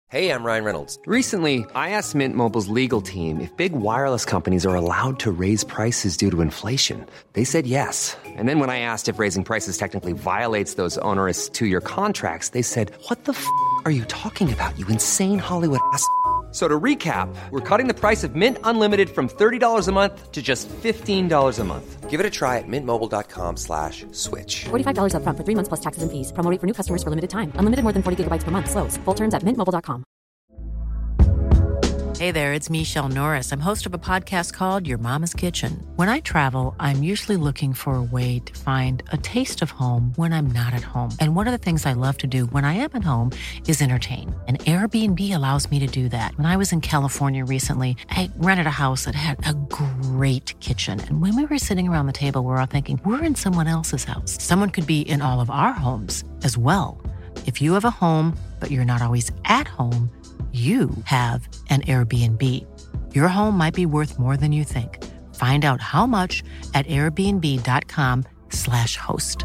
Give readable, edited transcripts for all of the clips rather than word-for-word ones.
Hey, I'm Ryan Reynolds. Recently, I asked Mint Mobile's legal team if big wireless companies are allowed to raise prices due to inflation. They said yes. And then when I asked if raising prices technically violates those onerous two-year contracts, they said, "What the f*** are you talking about, you insane Hollywood ass?" So to recap, we're cutting the price of Mint Unlimited from $30 a month to just $15 a month. Give it a try at mintmobile.com/switch. $45 up front for 3 months plus taxes and fees. Promo rate for new customers for limited time. Unlimited more than 40 gigabytes per month. Slows full terms at mintmobile.com. Hey there, it's Michelle Norris. I'm host of a podcast called Your Mama's Kitchen. When I travel, I'm usually looking for a way to find a taste of home when I'm not at home. And one of the things I love to do when I am at home is entertain. And Airbnb allows me to do that. When I was in California recently, I rented a house that had a great kitchen. And when we were sitting around the table, we were all thinking, we're in someone else's house. Someone could be in all of our homes as well. If you have a home, but you're not always at home, you have an Airbnb. Your home might be worth more than you think. Find out how much at airbnb.com/host.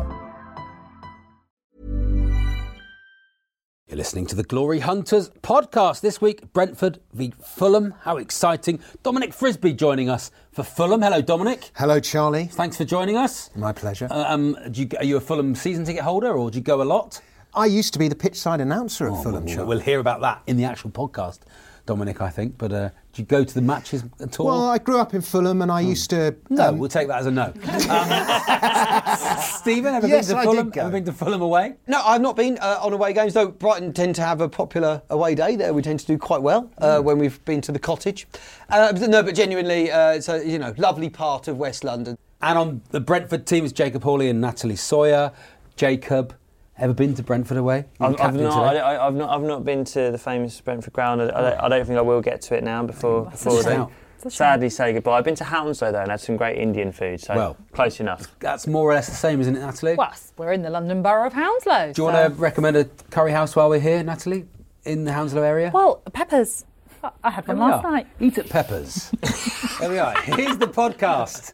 You're listening to the Glory Hunters podcast. This week, Brentford v Fulham. How exciting. Dominic Frisby joining us for Fulham. Hello, Dominic. Hello, Charlie. Thanks for joining us. My pleasure. Are you a Fulham season ticket holder, or do you go a lot? I used to be the pitchside announcer at Fulham. We'll hear about that in the actual podcast, Dominic, I think. But do you go to the matches at all? Well, I grew up in Fulham and I used to... No, we'll take that as a no. Stephen, ever been to Fulham? Ever been to Fulham away? No, I've not been on away games, though Brighton tend to have a popular away day there. We tend to do quite well when we've been to the Cottage. But genuinely, it's a lovely part of West London. And on the Brentford team is Jacob Hawley and Natalie Sawyer. Jacob, ever been to Brentford away? I've not been to the famous Brentford ground. I don't think I will get to it now before they sadly say goodbye. I've been to Hounslow though and had some great Indian food, so close enough. That's more or less the same, isn't it, Natalie? Well, we're in the London borough of Hounslow. Do you want to recommend a curry house while we're here, Natalie, in the Hounslow area? Well, Peppers. I had one last night. Eat at Peppers. There we are. Here's the podcast.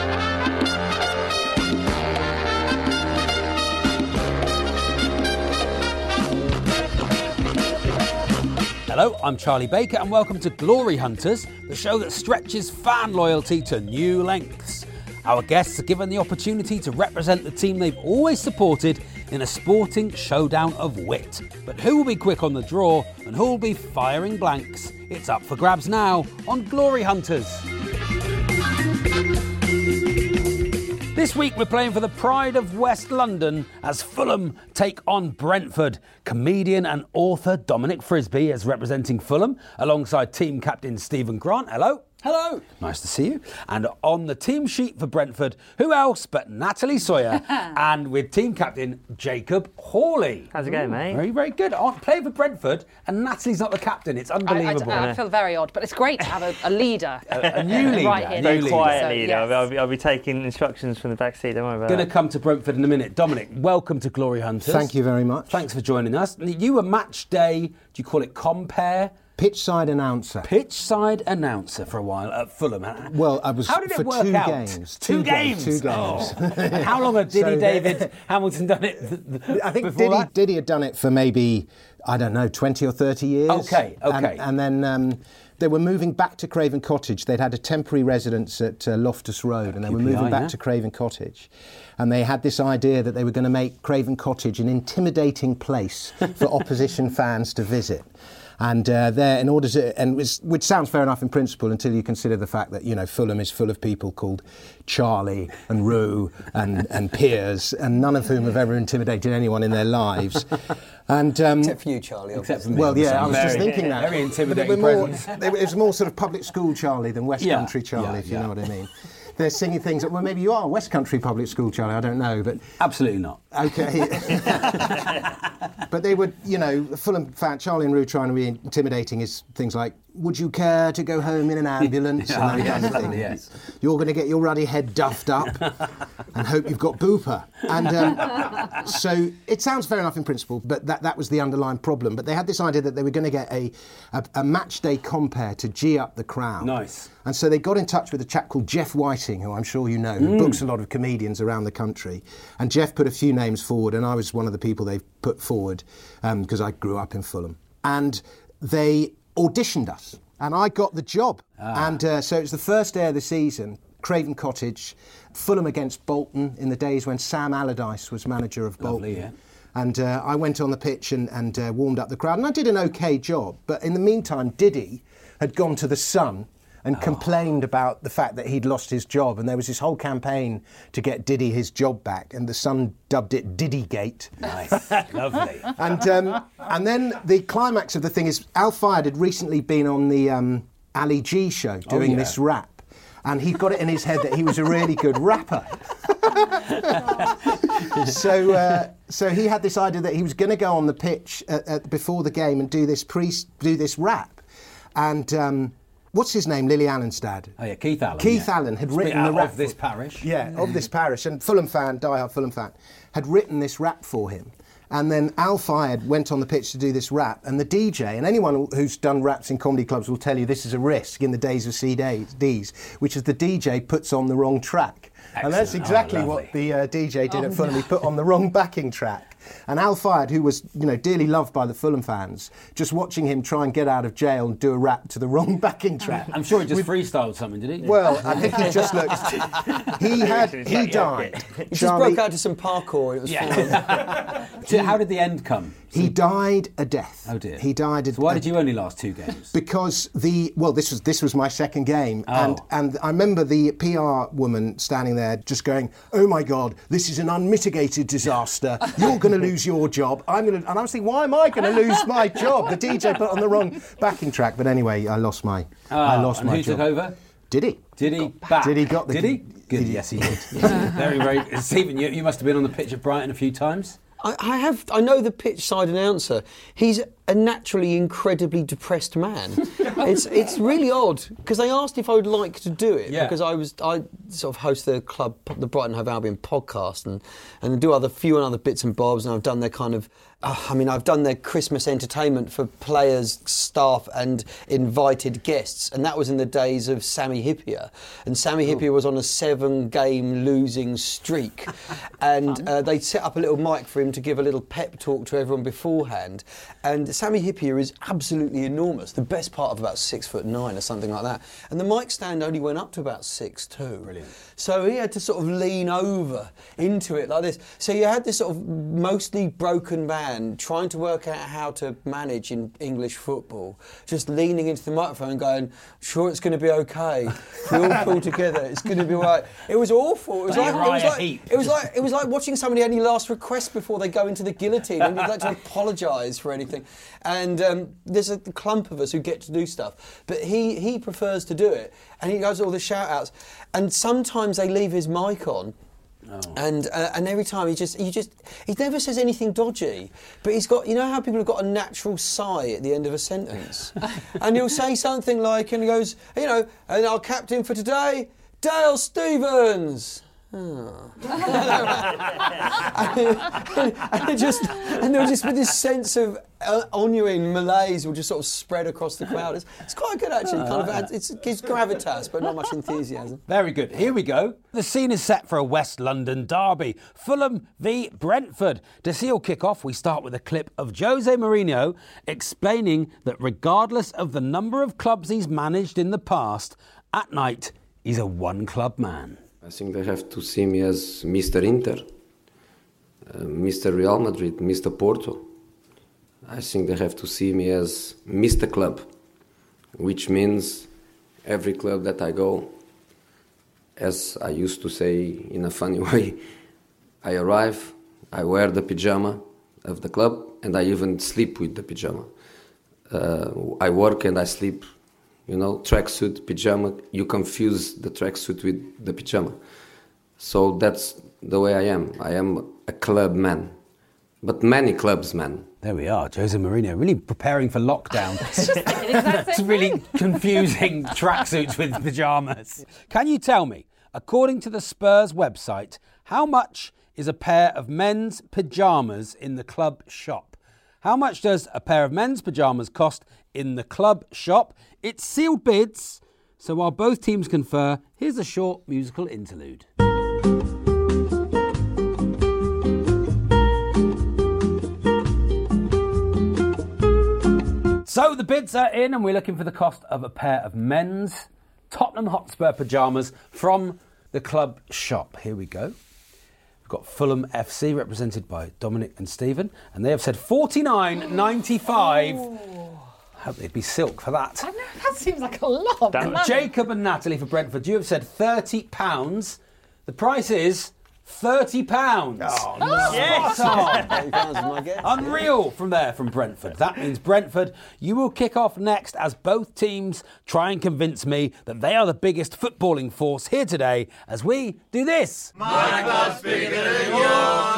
Hello, I'm Charlie Baker and welcome to Glory Hunters, the show that stretches fan loyalty to new lengths. Our guests are given the opportunity to represent the team they've always supported in a sporting showdown of wit. But who will be quick on the draw and who will be firing blanks? It's up for grabs now on Glory Hunters. This week we're playing for the pride of West London as Fulham take on Brentford. Comedian and author Dominic Frisby is representing Fulham alongside team captain Stephen Grant. Hello. Hello. Nice to see you. And on the team sheet for Brentford, who else but Natalie Sawyer and with team captain Jacob Hawley. How's it going, mate? Very, very good. Playing for Brentford and Natalie's not the captain. It's unbelievable. I feel very odd, but it's great to have a leader. a new leader. Right here. Very quiet so, leader. Yes. I'll be taking instructions from the back seat, don't worry about Going to come to Brentford in a minute. Dominic, welcome to Glory Hunters. Thank you very much. Thanks for joining us. You were match day, do you call it compare? Pitchside announcer. Pitchside announcer for a while at Fulham. Well, I was How did it for work 2 out? games. 2 games? 2 games. Oh. And how long had David Hamilton done it I think before Diddy had done it for maybe, 20 or 30 years. Okay. And then they were moving back to Craven Cottage. They'd had a temporary residence at Loftus Road and they were moving back to Craven Cottage. And they had this idea that they were going to make Craven Cottage an intimidating place for opposition fans to visit. And which sounds fair enough in principle until you consider the fact that Fulham is full of people called Charlie and Roo and Piers, and none of whom have ever intimidated anyone in their lives. And except for you, Charlie. Except for me. Well, yeah, I was just thinking that. Very intimidating presence. It was more sort of public school Charlie than West Country Charlie, if you know what I mean. They're singing things that, well, maybe you are West Country public school, Charlie, I don't know, but... Absolutely not. Okay. But they would, Fulham fan, Charlie and Roo trying to be intimidating is things like, would you care to go home in an ambulance? And that kind of thing. Yes. You're going to get your ruddy head duffed up and hope you've got Booper. And so it sounds fair enough in principle, but that was the underlying problem. But they had this idea that they were going to get a match day compare to G up the crowd. Nice. And so they got in touch with a chap called Jeff Whiting, who I'm sure you know, who books a lot of comedians around the country. And Jeff put a few names forward, and I was one of the people they put forward because I grew up in Fulham. And they auditioned us, and I got the job. And so it was the first day of the season, Craven Cottage, Fulham against Bolton in the days when Sam Allardyce was manager of Bolton. Lovely, yeah. And I went on the pitch and warmed up the crowd, and I did an okay job. But in the meantime, Diddy had gone to the Sun and complained about the fact that he'd lost his job, and there was this whole campaign to get Diddy his job back, and the Sun dubbed it Diddygate. Nice. Lovely. And then the climax of the thing is Al Fayed had recently been on the Ali G show doing this rap, and he'd got it in his head that he was a really good rapper. So he had this idea that he was going to go on the pitch before the game and do this rap, and what's his name? Lily Allen's dad. Oh yeah, Keith Allen. Keith Allen had written the rap of this parish. Yeah, of this parish, and Fulham fan, diehard Fulham fan, had written this rap for him. And then Al Fayed went on the pitch to do this rap, and the DJ, and anyone who's done raps in comedy clubs will tell you this is a risk in the days of CDs, which is the DJ puts on the wrong track. Excellent. And that's exactly what the DJ did at Fulham. He put on the wrong backing track. And Al Fayed, who was, dearly loved by the Fulham fans, just watching him try and get out of jail and do a rap to the wrong backing track. I'm sure he just freestyled something, did he? Well, I think he just looked. He died. He just broke out to some parkour. It was fun. So how did the end come? He died a death. Oh dear. He died. So why did you only last 2 games? Because this was my second game, and I remember the PR woman standing there just going, "Oh my God, this is an unmitigated disaster. You're going to lose your job. And I was thinking, why am I going to lose my job? The DJ put on the wrong backing track." But anyway, I lost my job. Who took over? Diddy. Diddy back. Diddy got the. Did he? Good. Yes, he did. Very, very. Stephen, you must have been on the pitch at Brighton a few times. I know the pitch side announcer. He's a naturally incredibly depressed man. It's really odd because they asked if I would like to do it because I sort of host the the Brighton Hove Albion podcast and do a few other bits and bobs, and I've done their kind of I've done their Christmas entertainment for players, staff and invited guests, and that was in the days of Sami Hyypiä, and Sami Hyypiä was on a 7-game losing streak, and they set up a little mic for him to give a little pep talk to everyone beforehand, and Sami Hyypiä is absolutely enormous, the best part of about 6'9" or something like that, and the mic stand only went up to about 6'2". Brilliant. So he had to sort of lean over into it like this. So you had this sort of mostly broken man trying to work out how to manage in English football, just leaning into the microphone and going, "Sure, it's going to be okay. We all pull together. It's going to be all right." It was awful. It was like watching somebody any last request before they go into the guillotine and you'd like to apologise for anything. And there's a clump of us who get to do stuff, but he prefers to do it, and he does all the shout outs, and sometimes they leave his mic on. Oh. And every time he never says anything dodgy, but he's got, how people have got a natural sigh at the end of a sentence, and he'll say something like, and he goes, and our captain for today, Dale Stephens. Oh. and there was just this sense of ennuying malaise will just sort of spread across the crowd. It's quite good actually. It gives gravitas, but not much enthusiasm. Very good. Here we go. The scene is set for a West London derby. Fulham v Brentford. To seal kick-off, we start with a clip of Jose Mourinho explaining that regardless of the number of clubs he's managed in the past, at night he's a one-club man. I think they have to see me as Mr. Inter, Mr. Real Madrid, Mr. Porto. I think they have to see me as Mr. Club, which means every club that I go, as I used to say in a funny way, I arrive, I wear the pyjama of the club, and I even sleep with the pyjama. I work and I sleep. Tracksuit, pyjama, you confuse the tracksuit with the pyjama. So that's the way I am. I am a club man, but many clubs man. There we are, Jose Mourinho, really preparing for lockdown. It's really confusing tracksuits with pyjamas. Can you tell me, according to the Spurs website, how much is a pair of men's pyjamas in the club shop? How much does a pair of men's pyjamas cost in the club shop? It's sealed bids, so while both teams confer, here's a short musical interlude. So the bids are in, and we're looking for the cost of a pair of men's Tottenham Hotspur pyjamas from the club shop. Here we go. We've got Fulham FC, represented by Dominic and Stephen, and they have said $49.95. I hope they'd be silk for that. I know, that seems like a lot. And Jacob and Natalie for Brentford, you have said £30. The price is £30. Oh, no. Yes. £30 is my guess. Unreal from Brentford. That means Brentford, you will kick off next as both teams try and convince me that they are the biggest footballing force here today as we do this. My club's bigger than your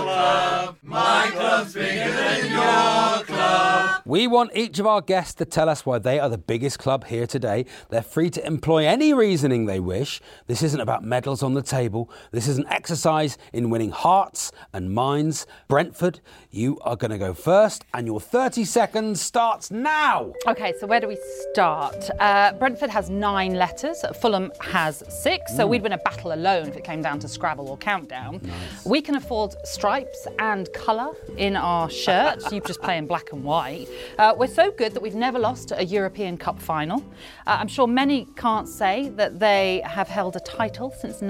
club. My club's bigger than your club. We want each of our guests to tell us why they are the biggest club here today. They're free to employ any reasoning they wish. This isn't about medals on the table. This is an exercise in winning hearts and minds. Brentford, you are going to go first, and your 30 seconds starts now. OK, so where do we start? Brentford has 9 letters. Fulham has 6. So we'd win a battle alone if it came down to Scrabble or Countdown. Nice. We can afford stripes and colour in our shirts. You just play in black and white. We're so good that we've never lost a European Cup final. I'm sure many can't say that they have held a title since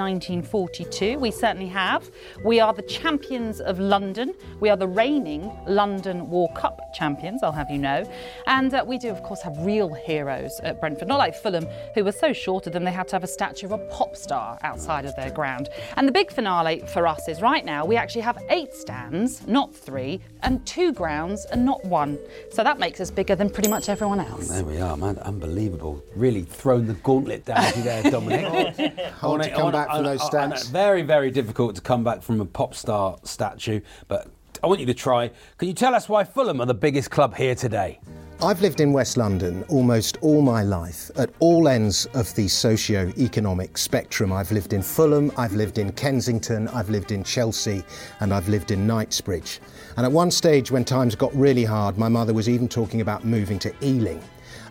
1942. We certainly have. We are the champions of London. We are the reigning London War Cup champions, I'll have you know. And we do, of course, have real heroes at Brentford, not like Fulham, who were so short of them they had to have a statue of a pop star outside of their ground. And the big finale for us is right now we actually have 8 stands, not 3, and 2 grounds and not 1. So that makes us bigger than pretty much everyone else. There we are, man. Unbelievable. Really thrown the gauntlet down to you there, Dominic. Hard to come back from those stats. Very, very difficult to come back from a pop star statue, but I want you to try. Can you tell us why Fulham are the biggest club here today? I've lived in West London almost all my life, at all ends of the socio-economic spectrum. I've lived in Fulham, I've lived in Kensington, I've lived in Chelsea, and I've lived in Knightsbridge. And at one stage, when times got really hard, my mother was even talking about moving to Ealing.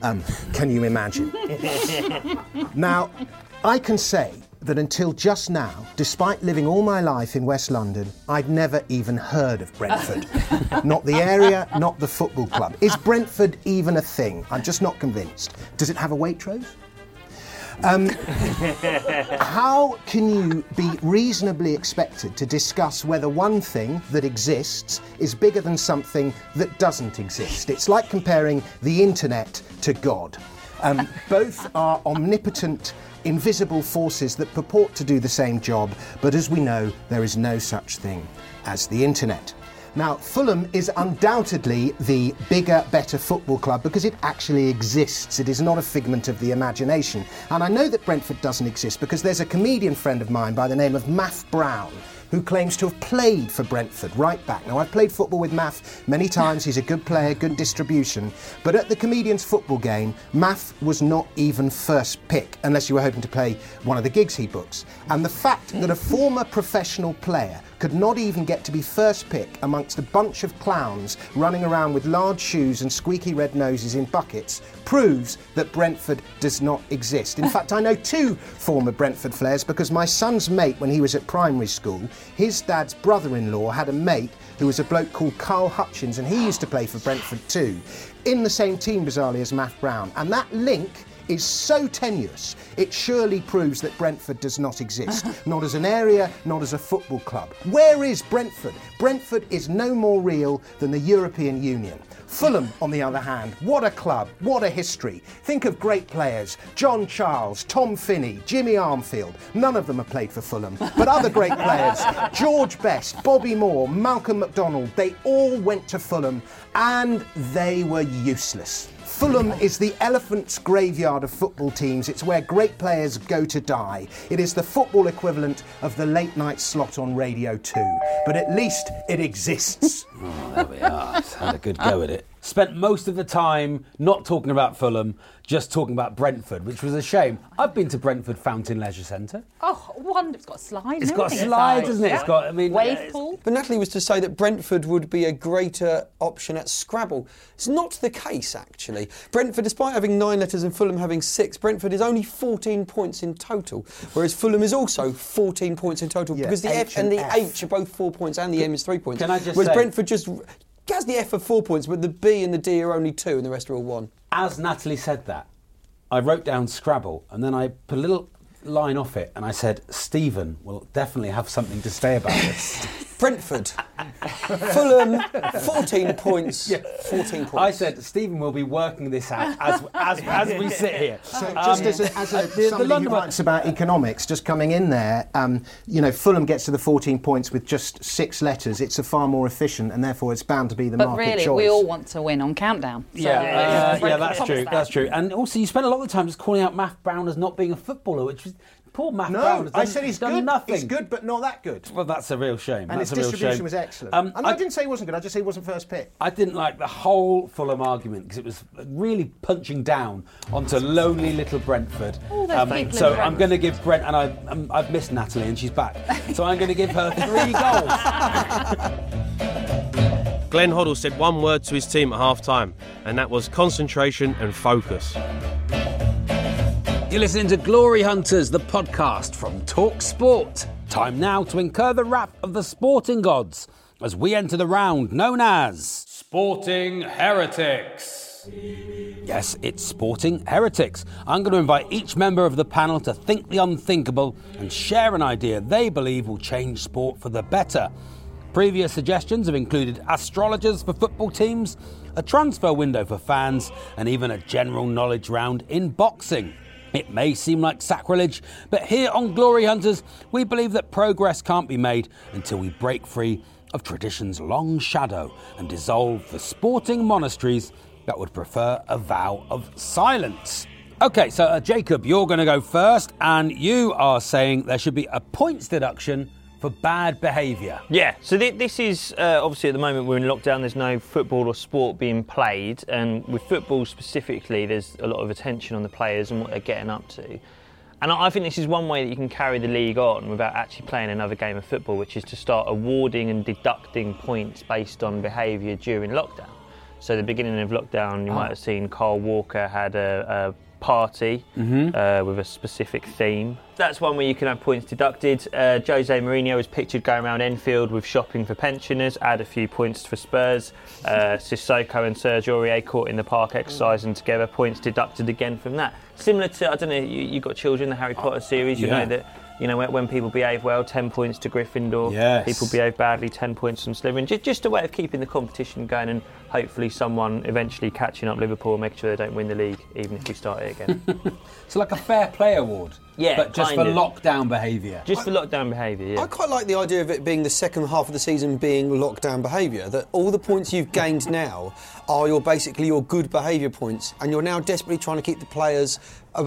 Can you imagine? Now, I can say that until just now, despite living all my life in West London, I'd never even heard of Brentford. Not the area, not the football club. Is Brentford even a thing? I'm just not convinced. Does it have a Waitrose? How can you be reasonably expected to discuss whether one thing that exists is bigger than something that doesn't exist? It's like comparing the internet to God. Both are omnipotent, invisible forces that purport to do the same job, but as we know, there is no such thing as the internet. Now, Fulham is undoubtedly the bigger, better football club because it actually exists. It is not a figment of the imagination. And I know that Brentford doesn't exist because there's a comedian friend of mine by the name of Maff Brown who claims to have played for Brentford right back. Now, I've played football with Maff many times. He's a good player, good distribution. But at the comedian's football game, Maff was not even first pick, unless you were hoping to play one of the gigs he books. And the fact that a former professional player could not even get to be first pick amongst a bunch of clowns running around with large shoes and squeaky red noses in buckets proves that Brentford does not exist. In fact, I know 2 former Brentford players because my son's mate, when he was at primary school, his dad's brother-in-law had a mate who was a bloke called Carl Hutchins, and he used to play for Brentford too, in the same team, bizarrely, as Maff Brown. And that link is so tenuous, it surely proves that Brentford does not exist. Not as an area, not as a football club. Where is Brentford? Brentford is no more real than the European Union. Fulham, on the other hand, what a club, what a history. Think of great players, John Charles, Tom Finney, Jimmy Armfield. None of them have played for Fulham, but other great players, George Best, Bobby Moore, Malcolm McDonald, they all went to Fulham and they were useless. Fulham is the elephant's graveyard of football teams. It's where great players go to die. It is the football equivalent of the late night slot on Radio 2. But at least it exists. Oh, there we are. Had a good go at it. Spent most of the time not talking about Fulham, just talking about Brentford, which was a shame. I've been to Brentford Fountain Leisure Centre. Oh, wonderful. It's got a slide. It's got a slide, doesn't it? It's got, I mean, wave pool. But Natalie was to say that Brentford would be a greater option at Scrabble. It's not the case, actually. Brentford, despite having 9 letters and Fulham having 6, Brentford is only 14 points in total, whereas Fulham is also 14 points in total because the F and the H are both 4 points and the M is 3 points. Can I just whereas say, Brentford just has the F of 4 points, but the B and the D are only 2 and the rest are all 1. As Natalie said that, I wrote down Scrabble and then I put a little line off it and I said, Stephen will definitely have something to say about this. Brentford. Fulham, 14 points. Yeah. 14 points. I said Stephen will be working this out as we sit here. So just as somebody who writes about economics, just coming in there, Fulham gets to the 14 points with just 6 letters. It's a far more efficient, and therefore it's bound to be the market choice. But really, we all want to win on Countdown. So that's true. That's true. And also, you spend a lot of the time just calling out Matt Brown as not being a footballer, which was... Poor Matt Brown has I said he's done good. Nothing. He's good, but not that good. Well, that's a real shame. And his distribution was excellent. And I didn't say he wasn't good. I just said he wasn't first pick. I didn't like the whole Fulham argument because it was really punching down onto lonely little Brentford. So I'm going to give Brent, and I've missed Natalie, and she's back. So I'm going to give her 3 goals. Glenn Hoddle said one word to his team at half-time, and that was concentration and focus. You're listening to Glory Hunters, the podcast from Talk Sport. Time now to incur the wrath of the sporting gods as we enter the round known as Sporting Heretics. Yes, it's Sporting Heretics. I'm going to invite each member of the panel to think the unthinkable and share an idea they believe will change sport for the better. Previous suggestions have included astrologers for football teams, a transfer window for fans, and even a general knowledge round in boxing. It may seem like sacrilege, but here on Glory Hunters, we believe that progress can't be made until we break free of tradition's long shadow and dissolve the sporting monasteries that would prefer a vow of silence. OK, so Jacob, you're going to go first, and you are saying there should be a points deduction for bad behaviour. Yeah, so this is, obviously at the moment we're in lockdown, there's no football or sport being played, and with football specifically there's a lot of attention on the players and what they're getting up to. And I think this is one way that you can carry the league on without actually playing another game of football, which is to start awarding and deducting points based on behaviour during lockdown. So at the beginning of lockdown you might have seen Kyle Walker had a party with a specific theme. That's one where you can have points deducted. Jose Mourinho is pictured going around Enfield with shopping for pensioners, add a few points for Spurs. Sissoko and Serge Aurier caught in the park exercising together, points deducted again from that. Similar to, I don't know, you got children, the Harry Potter series, you know that, when people behave well, 10 points to Gryffindor. Yes. People behave badly, 10 points from Slytherin. Just a way of keeping the competition going and hopefully someone eventually catching up Liverpool and making sure they don't win the league, even if we start it again. So like a fair play award? Yeah, but just for lockdown behaviour? Just for lockdown behaviour, yeah. I quite like the idea of it being the second half of the season being lockdown behaviour, that all the points you've gained now are basically your good behaviour points, and you're now desperately trying to keep the players...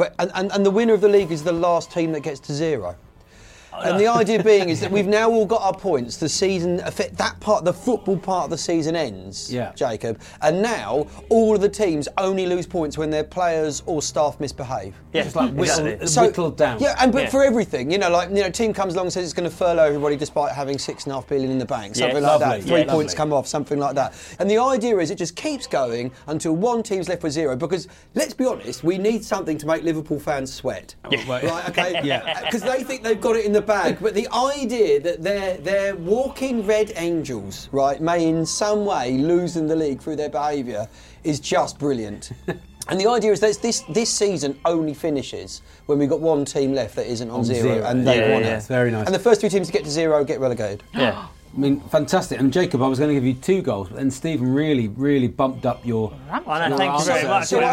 And the winner of the league is the last team that gets to 0. And the idea being is that we've now all got our points. The season, the football part of the season ends, Jacob. And now all of the teams only lose points when their players or staff misbehave. Yeah, it's like whittled down. Yeah, but for everything, team comes along and says it's going to furlough everybody despite having $6.5 billion in the bank, something like that. 3 points come off, something like that. And the idea is it just keeps going until one team's left with 0. Because let's be honest, we need something to make Liverpool fans sweat, right? Okay, because they think they've got it in the bag, but the idea that they're walking red angels, right, may in some way losing the league through their behaviour is just brilliant. And the idea is that this season only finishes when we've got one team left that isn't on 0 and they've won it. It's very nice. And the first 2 teams to get to 0 get relegated. Yeah. I mean, fantastic. And Jacob, I was going to give you 2 goals, but then Stephen really, really bumped up your... Thank you very much. So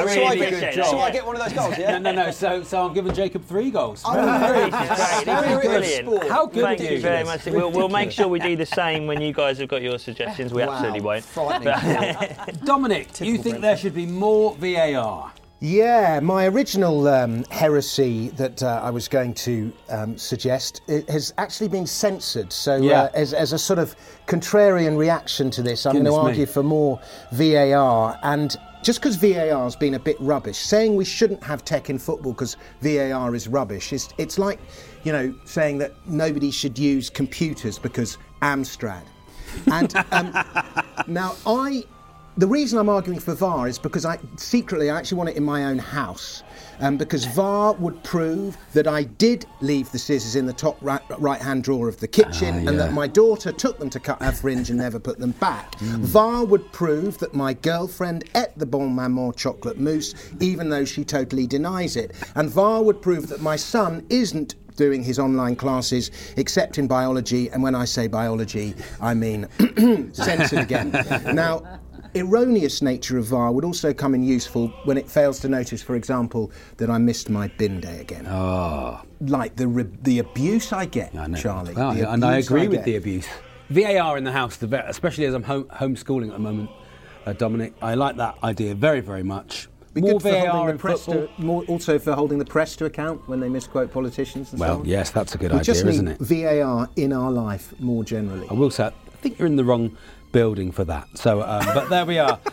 I get one of those goals, yeah? No. So I'm giving Jacob 3 goals. Brilliant. How good Thank you very much. We'll make sure we do the same when you guys have got your suggestions. We absolutely won't. Dominic, you think there should be more VAR? Yeah, my original heresy that I was going to suggest has actually been censored. So as a sort of contrarian reaction to this, I'm going to argue for more VAR. And just because VAR has been a bit rubbish, saying we shouldn't have tech in football because VAR is rubbish, it's like, saying that nobody should use computers because Amstrad. And now The reason I'm arguing for VAR is because I actually want it in my own house. Because VAR would prove that I did leave the scissors in the top right-hand drawer of the kitchen and that my daughter took them to cut her fringe and never put them back. VAR would prove that my girlfriend ate the Bon Maman chocolate mousse even though she totally denies it. And VAR would prove that my son isn't doing his online classes except in biology, and when I say biology I mean censor again. Now, erroneous nature of VAR would also come in useful when it fails to notice, for example, that I missed my bin day again. Oh. Like the abuse I get, Charlie. Well, and I agree with the abuse. VAR in the house, especially as I'm homeschooling at the moment, Dominic, I like that idea very, very much. More VAR in football. Also for holding the press to account when they misquote politicians and so on. Well, yes, that's a good idea, isn't it? VAR in our life more generally. I will say, I think you're in the wrong building for that. So, but there we are.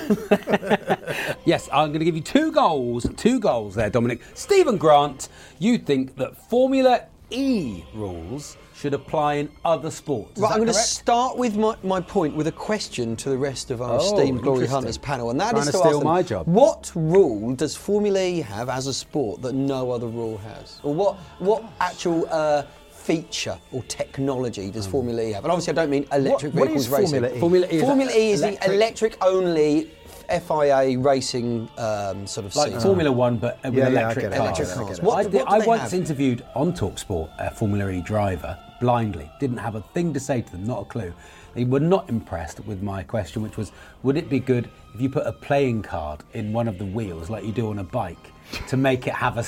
Yes, I'm going to give you two goals there, Dominic. Stephen Grant, you think that Formula E rules should apply in other sports. Right, I'm going to start with my point with a question to the rest of our esteemed Glory Hunters panel, and that is to ask them, my job. What rule does Formula E have as a sport that no other rule has? Or what actual feature or technology does Formula E have? And obviously I don't mean electric vehicles racing. Formula E is the electric-only FIA racing sort of scene. Formula One, but with electric cars. I once interviewed on TalkSport a Formula E driver blindly, didn't have a thing to say to them, not a clue. They were not impressed with my question, which was, would it be good if you put a playing card in one of the wheels like you do on a bike to make it have a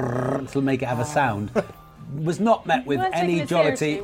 sound? Was not met with any jollity.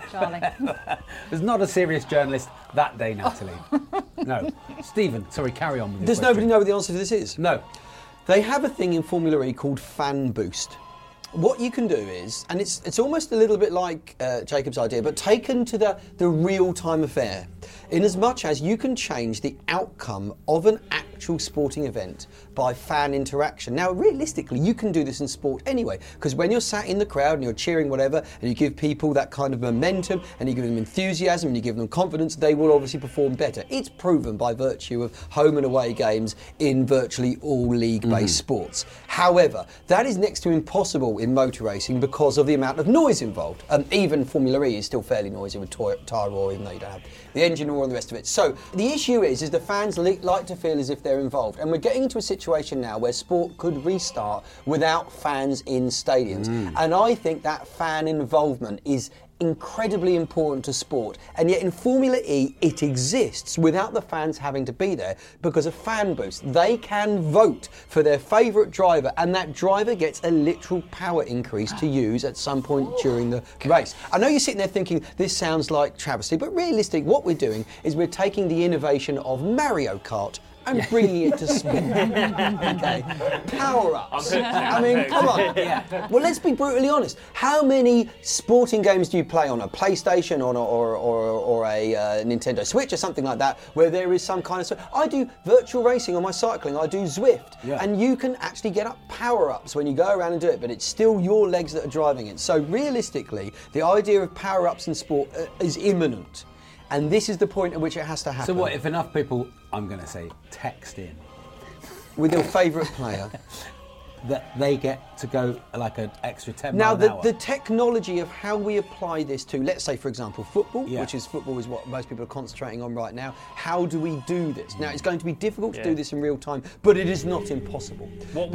There's not a serious journalist that day, Natalie. No. Stephen, sorry, carry on with your Does question. nobody know what the answer to this is? No. They have a thing in Formula E called fan boost. What you can do is, and it's almost a little bit like Jacob's idea, but taken to the real-time affair, in as much as you can change the outcome of an actual sporting event by fan interaction. Now, realistically, you can do this in sport anyway, because when you're sat in the crowd and you're cheering whatever, and you give people that kind of momentum, and you give them enthusiasm, and you give them confidence, they will obviously perform better. It's proven by virtue of home and away games in virtually all league-based sports. However, that is next to impossible in motor racing because of the amount of noise involved. Even Formula E is still fairly noisy with tyre roar, even though you don't have the engine roar and the rest of it. So the issue is the fans like to feel as if they're involved, and we're getting into a situation now where sport could restart without fans in stadiums. And I think that fan involvement is incredibly important to sport, and yet in Formula E it exists without the fans having to be there because of fan boost. They can vote for their favourite driver, and that driver gets a literal power increase to use at some point during the race. I know you're sitting there thinking this sounds like travesty, but realistically what we're doing is we're taking the innovation of Mario Kart and bringing it to sport. Okay. Power-ups. I mean, come on. Well, let's be brutally honest. How many sporting games do you play on a PlayStation or a Nintendo Switch or something like that where there is some kind of... I do virtual racing on my cycling. I do Zwift. And you can actually get up power-ups when you go around and do it, but it's still your legs that are driving it. So realistically, the idea of power-ups in sport is imminent. And this is the point at which it has to happen. So what, if enough people, I'm going to say, text in with your favourite player, that they get to go like an extra 10 now, miles an hour? the technology of how we apply this to, let's say, for example, football, which is what most people are concentrating on right now. How do we do this? Now, it's going to be difficult to do this in real time, but it is not impossible.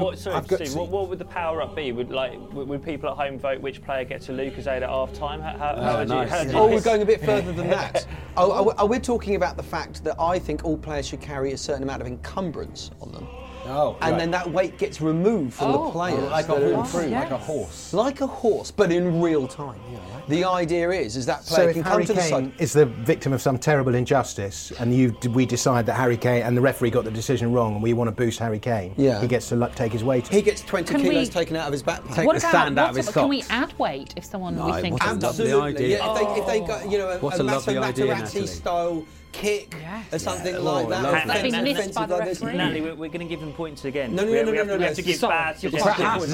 What would the power-up be? Would people at home vote which player gets a Lucozade at half-time? We're going a bit further than that. We're talking about the fact that I think all players should carry a certain amount of encumbrance on them. Then that weight gets removed from the players. Like a horse. Like a horse, but in real time. The idea is that player can come to the side. So if Harry Kane is the victim of some terrible injustice, and we decide that Harry Kane and the referee got the decision wrong, and we want to boost Harry Kane, he gets to take his weight. He gets 20 kilos taken out of his backpack. Take the sand out of his socks. Can we add weight if someone we think... Absolutely. If they got, a Masso Materazzi style kick or something like that. That's been missed by the referee. Natalie, we're going to give them points again. No. We have to give bad Perhaps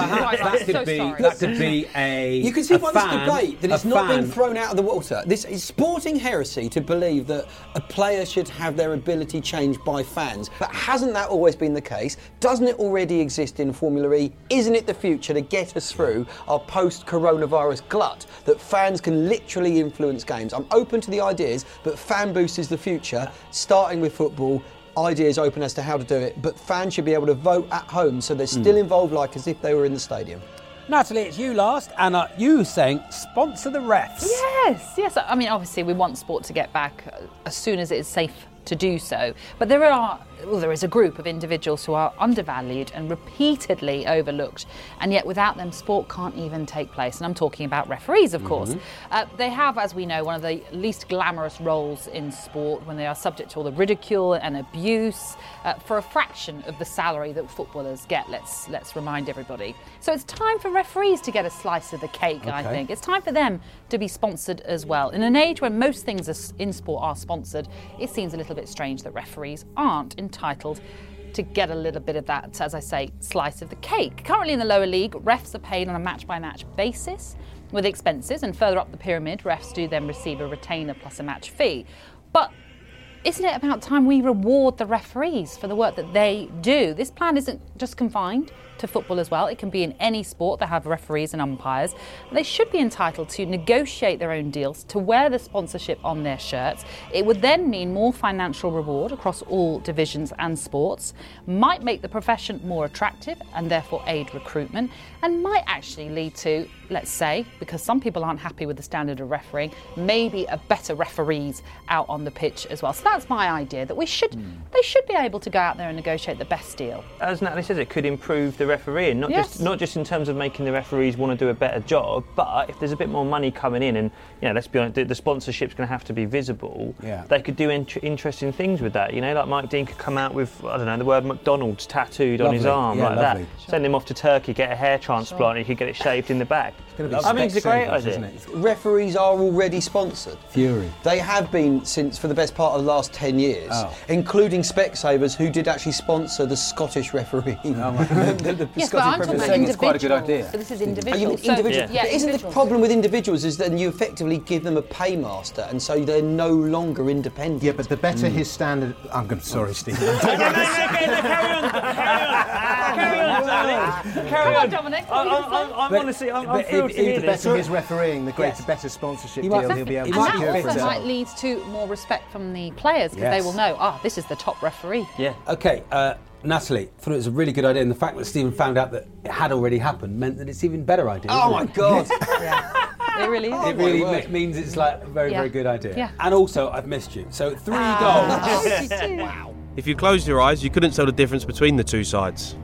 that could be a. You can see by this fan, debate that it's not been thrown out of the water. This is sporting heresy to believe that a player should have their ability changed by fans. But hasn't that always been the case? Doesn't it already exist in Formula E? Isn't it the future to get us through our post-coronavirus glut that fans can literally influence games? I'm open to the ideas, but fan boost is the future, starting with football. Ideas open as to how to do it, but fans should be able to vote at home so they're still involved like as if they were in the stadium. Natalie, it's you last, and you saying sponsor the refs. Yes. I mean, obviously, we want sport to get back as soon as it is safe to do so. But there is a group of individuals who are undervalued and repeatedly overlooked, and yet without them, sport can't even take place. And I'm talking about referees, of course. They have, as we know, one of the least glamorous roles in sport when they are subject to all the ridicule and abuse for a fraction of the salary that footballers get. Let's remind everybody. So it's time for referees to get a slice of the cake, I think. It's time for them to be sponsored as well. In an age when most things in sport are sponsored, it seems a little bit strange that referees aren't entitled to get a little bit of that, as I say, slice of the cake. Currently in the lower league, refs are paid on a match-by-match basis with expenses, and further up the pyramid, refs do then receive a retainer plus a match fee. But isn't it about time we reward the referees for the work that they do? This plan isn't just confined to football as well. It can be in any sport that have referees and umpires. They should be entitled to negotiate their own deals, to wear the sponsorship on their shirts. It would then mean more financial reward across all divisions and sports, might make the profession more attractive and therefore aid recruitment, and might actually lead to, let's say, because some people aren't happy with the standard of refereeing, maybe a better referees out on the pitch as well. So that's my idea, that they should be able to go out there and negotiate the best deal. As Natalie says, it could improve the refereeing, not just in terms of making the referees want to do a better job, but if there's a bit more money coming in, and let's be honest, the sponsorship's going to have to be visible. They could do interesting things with that. Like Mike Dean could come out with, I don't know, the word McDonald's tattooed on his arm that. Send him off to Turkey, get a hair transplant, and he could get it shaved in the back. I mean, it's a great idea. Referees are already sponsored. Fury. They have been for the best part of the last 10 years, including Specsavers, who did actually sponsor the Scottish referee. Yes, but I'm talking about individuals. Quite a good idea. So this is individual. Individuals. But isn't the problem with individuals is that you effectively give them a paymaster, and so they're no longer independent? Yeah, but the better his standard... Sorry, Steve. Carry on, Dominic. Honestly, I'm thrilled to hear the better his refereeing, the better sponsorship deal he'll be able to secure. secure. And that also might lead to more respect from the players, because they will know, this is the top referee. Yeah. Okay, Natalie, thought it was a really good idea, and the fact that Stephen found out that it had already happened meant that it's even better idea. Oh my God! It really is. It really means it's like a very, very good idea. Yeah. And also, I've missed you. So 3 goals. Wow. If you closed your eyes, you couldn't tell the difference between the two sides.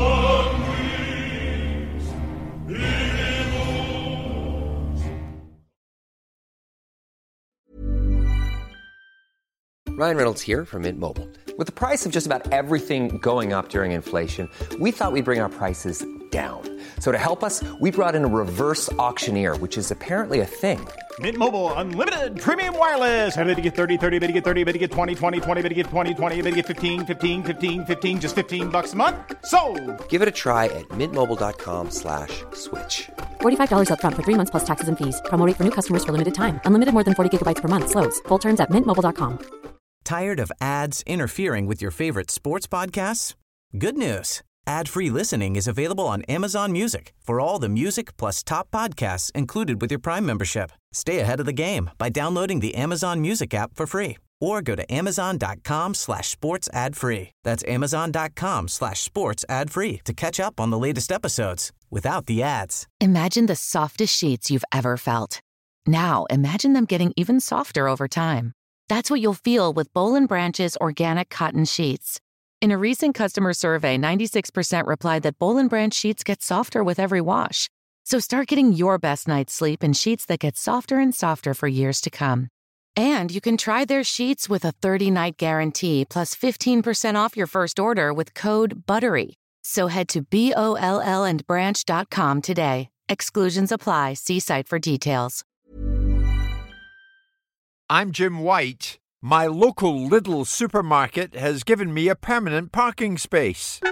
Ryan Reynolds here from Mint Mobile. With the price of just about everything going up during inflation, we thought we'd bring our prices down. So to help us, we brought in a reverse auctioneer, which is apparently a thing. Mint Mobile Unlimited Premium Wireless. How to get 30, 30, bit to get 30, bit to get 20, 20, 20, bit to get 20, 20, bit to get 15, 15, 15, 15, just $15 a month? Sold! Give it a try at mintmobile.com/switch. $45 up front for 3 months plus taxes and fees. Promo rate for new customers for limited time. Unlimited more than 40 gigabytes per month. Slows full terms at mintmobile.com. Tired of ads interfering with your favorite sports podcasts? Good news. Ad-free listening is available on Amazon Music for all the music plus top podcasts included with your Prime membership. Stay ahead of the game by downloading the Amazon Music app for free or go to amazon.com/sports ad free. That's amazon.com/sports ad free to catch up on the latest episodes without the ads. Imagine the softest sheets you've ever felt. Now imagine them getting even softer over time. That's what you'll feel with Boll & Branch's organic cotton sheets. In a recent customer survey, 96% replied that Boll & Branch sheets get softer with every wash. So start getting your best night's sleep in sheets that get softer and softer for years to come. And you can try their sheets with a 30-night guarantee plus 15% off your first order with code BUTTERY. So head to BOLLandbranch.com today. Exclusions apply. See site for details. I'm Jim White, My local Lidl supermarket has given me a permanent parking space.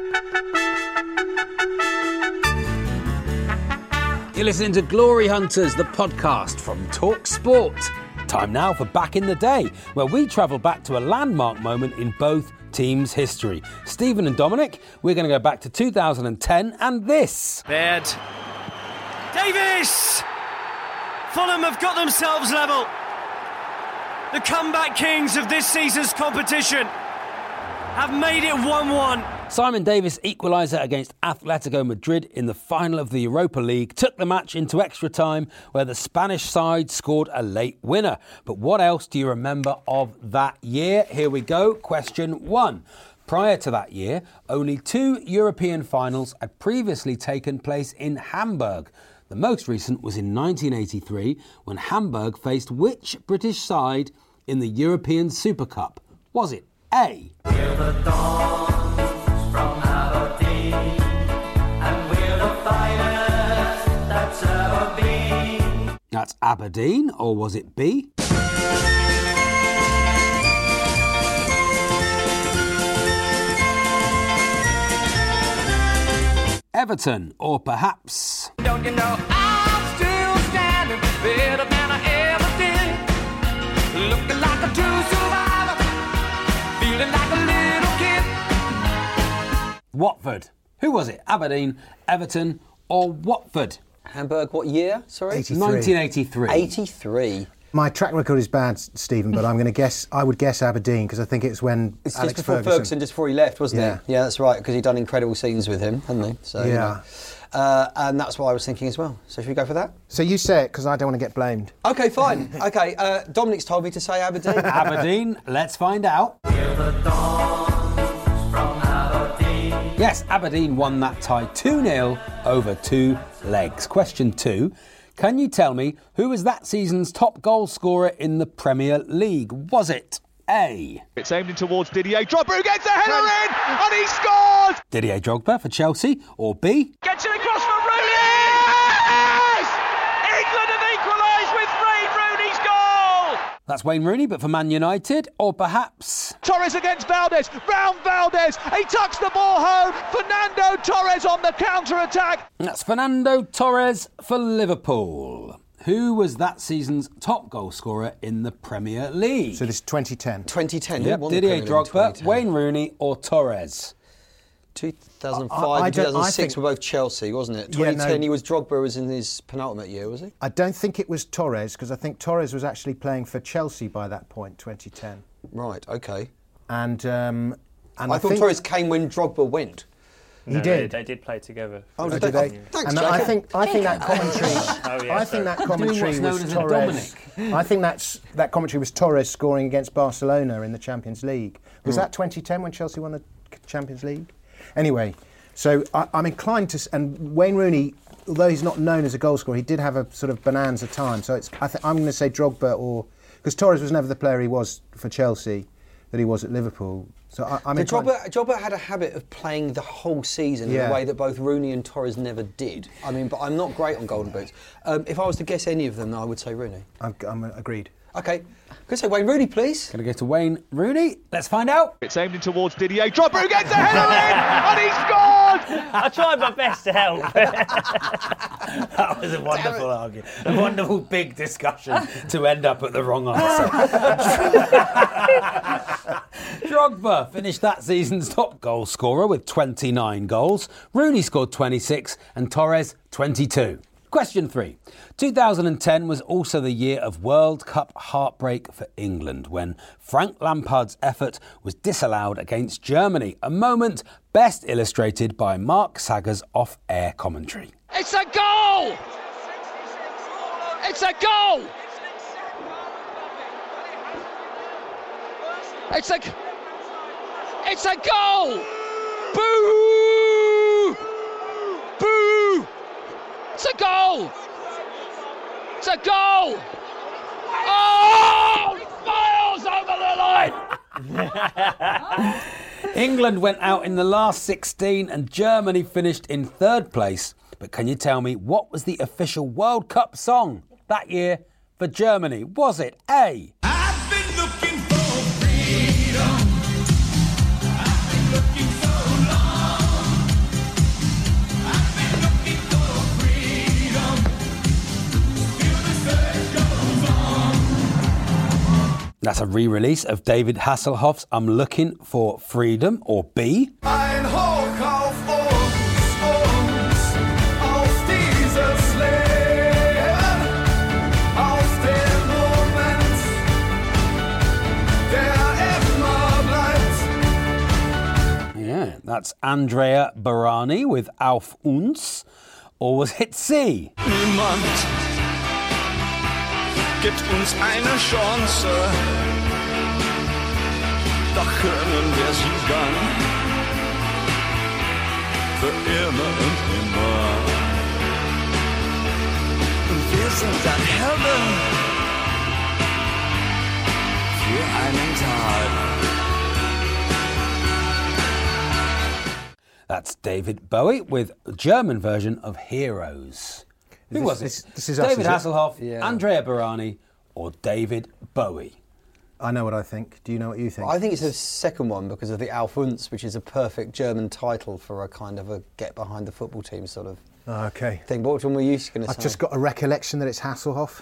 You're listening to Glory Hunters, the podcast from Talk Sport. Time now for Back in the Day, where we travel back to a landmark moment in both teams' history. Stephen and Dominic, we're going to go back to 2010 and this. Baird. Davis! Fulham have got themselves level. The comeback kings of this season's competition have made it 1-1. Simon Davis' equaliser against Atletico Madrid in the final of the Europa League took the match into extra time, where the Spanish side scored a late winner. But what else do you remember of that year? Here we go. Question 1. Prior to that year, only 2 European finals had previously taken place in Hamburg. The most recent was in 1983, when Hamburg faced which British side in the European Super Cup? Was it A? That's Aberdeen, or was it B? Everton, or perhaps... Don't you know I'm still standing better than I ever did, looking like a true survivor, feeling like a little kid. Watford. Who was it? Aberdeen, Everton, or Watford? Hamburg, what year? Sorry? 1983. 83. My track record is bad, Stephen, but I'm going to guess. I would guess Aberdeen because I think it's when It's Alex just before Ferguson, just before he left, wasn't it? Yeah, that's right, because he'd done incredible scenes with him, hadn't he? So, yeah. And that's what I was thinking as well. So should we go for that? So you say it because I don't want to get blamed. OK, fine. OK, Dominic's told me to say Aberdeen. Aberdeen, let's find out. Yes, Aberdeen won that tie 2-0 over 2 legs. Question 2. Can you tell me who was that season's top goal scorer in the Premier League? Was it A? It's aimed in towards Didier Drogba, who gets a header in, and he scores! Didier Drogba for Chelsea, or B? Gets it across for Rooney! Yes! England have equalised with Wayne Rooney's goal! That's Wayne Rooney, but for Man United, or perhaps... Torres against Valdez, round Valdez, he tucks the ball home, Fernando Torres on the counter-attack. That's Fernando Torres for Liverpool. Who was that season's top goal scorer in the Premier League? So this is 2010. 2010, yep. Didier Drogba, Wayne Rooney or Torres? 2005 and 2006 were both Chelsea, wasn't it? 2010, he was Drogba was in his penultimate year, was he? I don't think it was Torres, because I think Torres was actually playing for Chelsea by that point, 2010. Right, OK. And I thought Torres came when Drogba went. He did. They did play together. Oh, did they? Thanks, and I think that commentary. I think that commentary was Torres. I think that commentary was Torres scoring against Barcelona in the Champions League. Was that 2010 when Chelsea won the Champions League? Anyway, so I'm inclined to. And Wayne Rooney, although he's not known as a goalscorer, he did have a sort of bonanza time. So I'm going to say Drogba, or because Torres was never the player he was for Chelsea that he was at Liverpool. So Drogba had a habit of playing the whole season in a way that both Rooney and Torres never did. I mean, but I'm not great on golden boots. If I was to guess any of them, I would say Rooney. I'm agreed. OK. Could I say Wayne Rooney, please? Going to go to Wayne Rooney. Let's find out. It's aimed in towards Didier Drogba, who gets a header in, and he scored! I tried my best to help. That was a wonderful argument. A wonderful big discussion to end up at the wrong answer. Drogba finished that season's top goal scorer with 29 goals. Rooney scored 26 and Torres 22. Question 3. 2010 was also the year of World Cup heartbreak for England when Frank Lampard's effort was disallowed against Germany, a moment best illustrated by Mark Sager's off-air commentary. It's a goal! It's a goal! It's a goal! Boo! Boo! It's a goal! It's a goal! Oh! Miles over the line! England went out in the last 16 and Germany finished in 3rd place. But can you tell me what was the official World Cup song that year for Germany? Was it A? I've been looking for That's a re-release of David Hasselhoff's I'm Looking for Freedom, or B. Ein Hoch auf uns, auf dieses Leben, auf den Moment, der immer bleibt. Yeah, that's Andrea Barani with Auf uns. Or was it C? Niemand gibt uns eine Chance, doch können wir siegen, für immer und immer. Und wir sind dann Helden für einen Tag. That's David Bowie with a German version of Heroes. Who was it? This is David us, Hasselhoff, Yeah. Andrea Barani, or David Bowie? I know what I think. Do you know what you think? I think it's the second one because of the Auf uns, which is a perfect German title for a kind of a get behind the football team sort of Okay. thing. What one were you going to say? I've just got a recollection that it's Hasselhoff.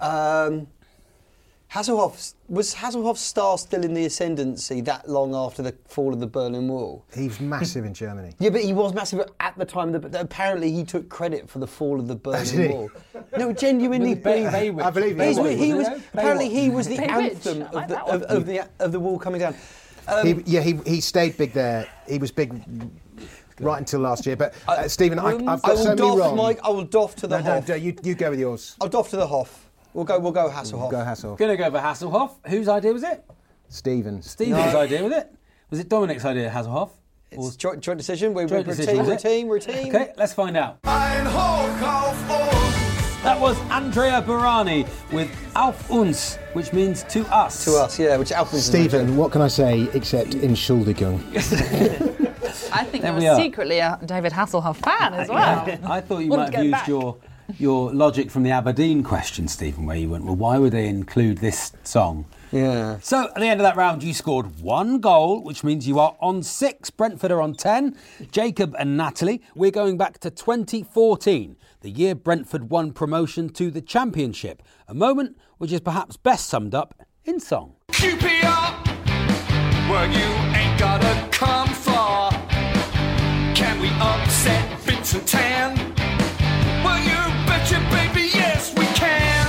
Was Hasselhoff's star still in the ascendancy that long after the fall of the Berlin Wall? He was massive in Germany. Yeah, but he was massive at the time. Apparently, he took credit for the fall of the Did Berlin he? Wall. No, genuinely. I believe he was. Apparently, he was the Baywatch. anthem I like that of the wall coming down. He stayed big there. He was big right until last year. But Stephen, I've got so many wrong. I will doff to the Hoff. No, you go with yours. I'll doff to the Hoff. We'll go Hasselhoff. Go Hasselhoff. Going to go for Hasselhoff. Whose idea was it? Stephen's. Stephen's idea, was it? Was it Dominic's idea, Hasselhoff? It's joint decision. We're Joint decision, was it? team. Okay, let's find out. Ein Hoch auf uns. That was Andrea Barani with Auf uns, which means to us. To us, yeah. Which Auf uns. Stephen, what can I say except Entschuldigung? I think There you're we are. secretly a David Hasselhoff fan as well. I thought you Wouldn't might have get used back. your logic from the Aberdeen question, Stephen, where you went, well, why would they include this song? Yeah. So at the end of that round, you scored 1 goal, which means you are on 6. Brentford are on 10. Jacob and Natalie, we're going back to 2014, the year Brentford won promotion to the Championship, a moment which is perhaps best summed up in song. QPR, well, you ain't gotta come far. Can we upset Vincent Tan? Well, you betcha, baby, yes, we can.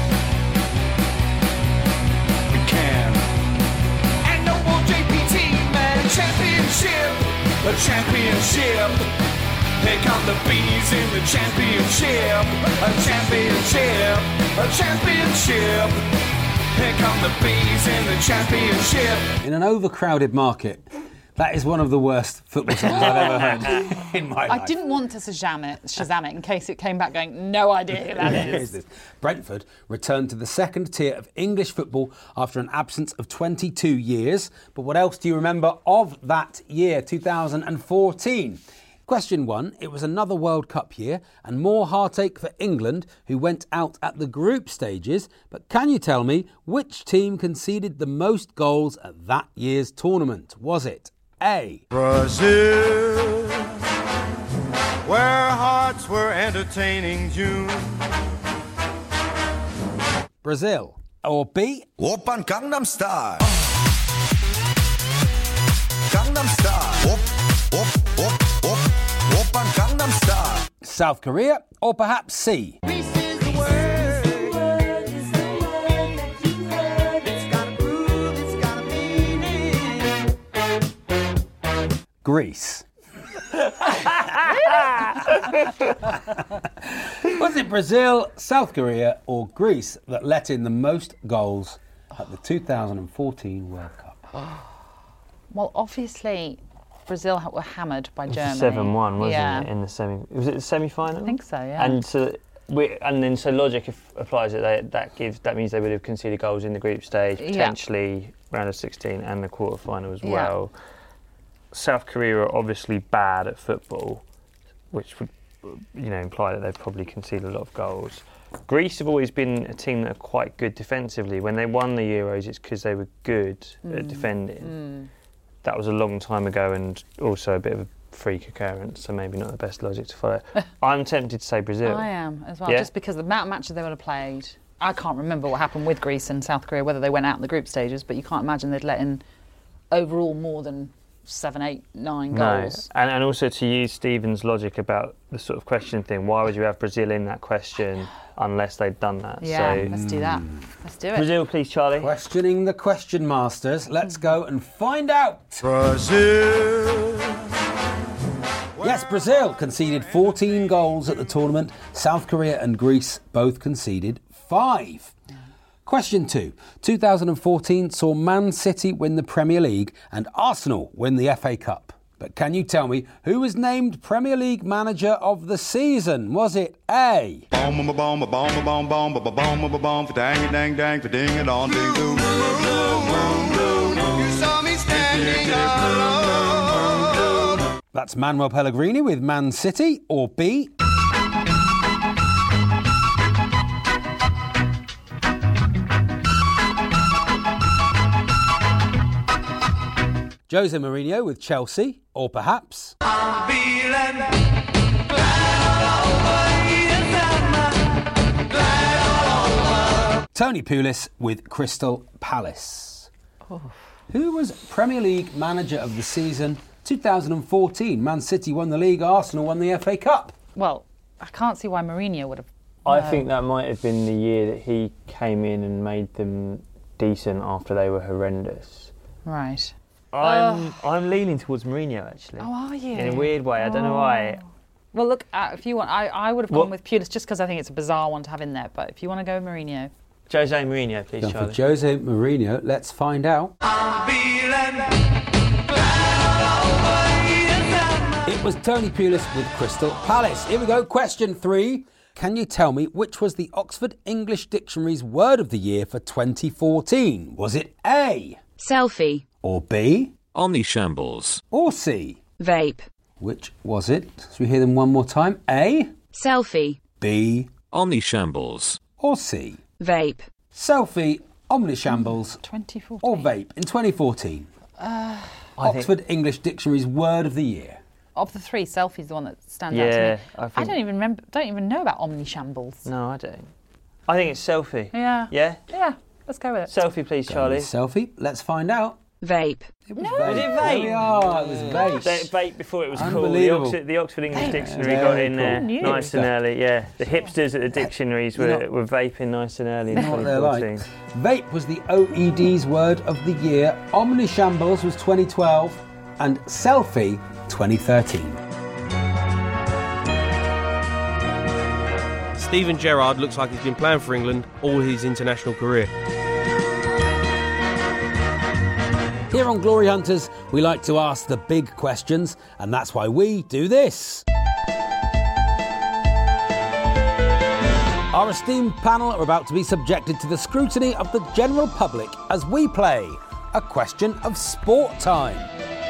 We can. And no more JPT, man, a championship. Here come the bees in the championship. A championship. Here come the bees in the championship. In an overcrowded market, that is one of the worst football songs I've ever heard in my life. I didn't want to Shazam it in case it came back going, no idea who that is. Brentford returned to the second tier of English football after an absence of 22 years. But what else do you remember of that year, 2014? Question 1, it was another World Cup year and more heartache for England, who went out at the group stages. But can you tell me which team conceded the most goals at that year's tournament? Was it A, Brazil, where hearts were entertaining June, Brazil, or B, Oppan Gangnam Style, Gangnam Style, Oppan Gangnam Style, South Korea, or perhaps C, Greece? Was it Brazil, South Korea, or Greece that let in the most goals at the 2014 World Cup? Well, obviously, Brazil were hammered by Germany. 7-1, wasn't Yeah. it? In the semi, was it the semi-final? I think so, yeah. And so, so logic applies it. That means they would have conceded goals in the group stage, Yeah. potentially round of 16 and the quarter-final as Yeah. well. South Korea are obviously bad at football, which would, imply that they've probably conceded a lot of goals. Greece have always been a team that are quite good defensively. When they won the Euros, it's because they were good at defending. That was a long time ago and also a bit of a freak occurrence, so maybe not the best logic to follow. I'm tempted to say Brazil. I am as well, Yeah? just because the amount of matches they would have played. I can't remember what happened with Greece and South Korea, whether they went out in the group stages, but you can't imagine they'd let in overall more than 7, 8, 9 goals. No. And also to use Stephen's logic about the sort of question thing, why would you have Brazil in that question unless they'd done that? Yeah, let's do that. Let's do it. Brazil, please, Charlie. Questioning the question masters. Let's go and find out. Brazil. Yes, Brazil conceded 14 goals at the tournament. South Korea and Greece both conceded 5. Question 2. 2014 saw Man City win the Premier League and Arsenal win the FA Cup. But can you tell me who was named Premier League Manager of the season? Was it A? That's Manuel Pellegrini with Man City, or B? Jose Mourinho with Chelsea, or perhaps Tony Pulis with Crystal Palace. Who was Premier League Manager of the season 2014? Man City won the league, Arsenal won the FA Cup. Well, I can't see why Mourinho would have... I think that might have been the year that he came in and made them decent after they were horrendous. Right. I'm leaning towards Mourinho, actually. Oh, are you? In a weird way, I don't know why. Well, look, if you want, I would have gone with Pulis just because I think it's a bizarre one to have in there. But if you want to go Mourinho, Jose Mourinho, please, Going Charlie. for Jose Mourinho. Let's find out. It was Tony Pulis with Crystal Palace. Here we go. Question 3. Can you tell me which was the Oxford English Dictionary's word of the year for 2014? Was it A? Selfie. Or B? Omnishambles. Or C? Vape. Which was it? So we hear them one more time. A? Selfie. B? Omnishambles. Or C? Vape. Selfie, Omnishambles, 2014. or vape in 2014? Oxford English Dictionary's word of the year. Of the 3, selfie's the one that stands out to me. I don't even know about Omnishambles. No, I don't. I think it's selfie. Yeah. Yeah? Yeah, let's go with it. Selfie, please, Charlie. Selfie. Let's find out. Vape. It was No. vape. Was it vape? There we are. It was vape. Vape before it was cool. Unbelievable. The Oxford English Dictionary Very got in cool. there New. nice and early. Yeah, the hipsters at the dictionaries were vaping nice and early in You know what they're like. 2014. Vape was the OED's word of the year. Omnishambles was 2012, and selfie 2013. Steven Gerrard looks like he's been playing for England all his international career. Here on Glory Hunters, we like to ask the big questions, and that's why we do this. Our esteemed panel are about to be subjected to the scrutiny of the general public as we play A Question of Sport Time.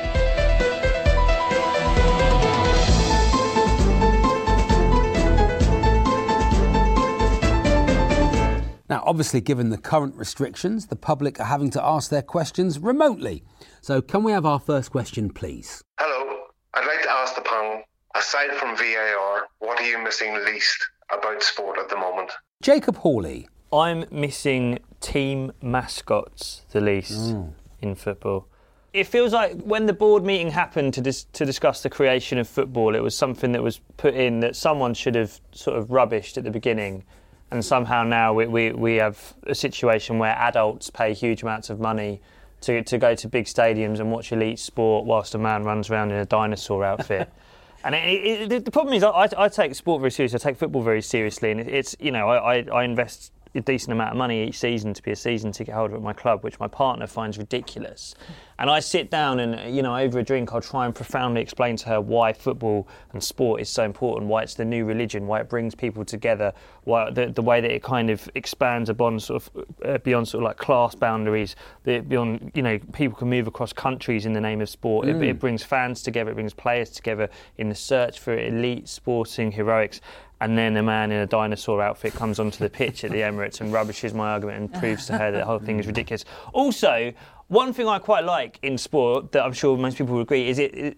Now, obviously, given the current restrictions, the public are having to ask their questions remotely. So can we have our first question, please? Hello. I'd like to ask the panel, aside from VAR, what are you missing least about sport at the moment? Jacob Hawley. I'm missing team mascots the least in football. It feels like when the board meeting happened to discuss the creation of football, it was something that was put in that someone should have sort of rubbished at the beginning. And somehow now we have a situation where adults pay huge amounts of money to go to big stadiums and watch elite sport whilst a man runs around in a dinosaur outfit. And the problem is I take sport very seriously. I take football very seriously, and it's I invest a decent amount of money each season to be a season ticket holder at my club, which my partner finds ridiculous. And I sit down and, over a drink, I'll try and profoundly explain to her why football and sport is so important, why it's the new religion, why it brings people together, why the way that it kind of expands beyond sort of like class boundaries, beyond, people can move across countries in the name of sport. It brings fans together, it brings players together in the search for elite sporting heroics. And then a man in a dinosaur outfit comes onto the pitch at the Emirates and rubbishes my argument and proves to her that the whole thing is ridiculous. Also, one thing I quite like in sport that I'm sure most people will agree is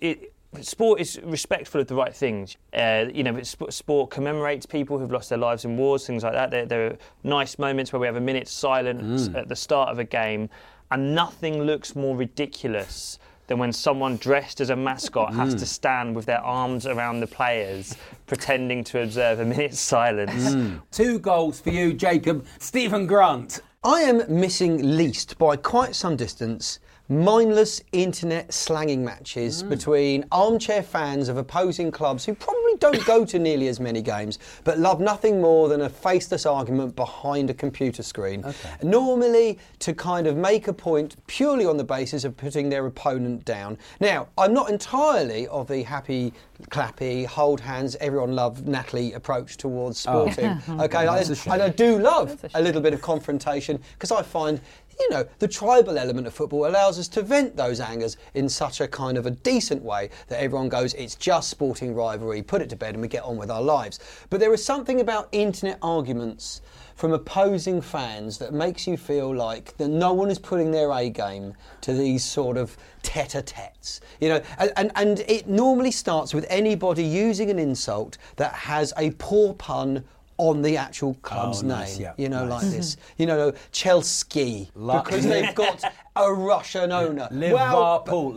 sport is respectful of the right things. Sport commemorates people who've lost their lives in wars, things like that. There are nice moments where we have a minute's silence at the start of a game, and nothing looks more ridiculous than when someone dressed as a mascot has to stand with their arms around the players, pretending to observe a minute's silence. 2 goals for you, Jacob. Stephen Grant. I am missing least by quite some distance mindless internet slanging matches between armchair fans of opposing clubs who probably don't go to nearly as many games but love nothing more than a faceless argument behind a computer screen. Normally to kind of make a point purely on the basis of putting their opponent down. Now, I'm not entirely of the happy, clappy, hold hands, everyone love Natalie approach towards sporting. I do love a little bit of confrontation because I find the tribal element of football allows us to vent those angers in such a kind of a decent way that everyone goes, it's just sporting rivalry, put it to bed and we get on with our lives. But there is something about internet arguments from opposing fans that makes you feel like that no one is putting their A game to these sort of tete-a-tetes. And it normally starts with anybody using an insult that has a poor pun on the actual club's name, like this. Chelsea, because they've got a Russian owner. Liverpool.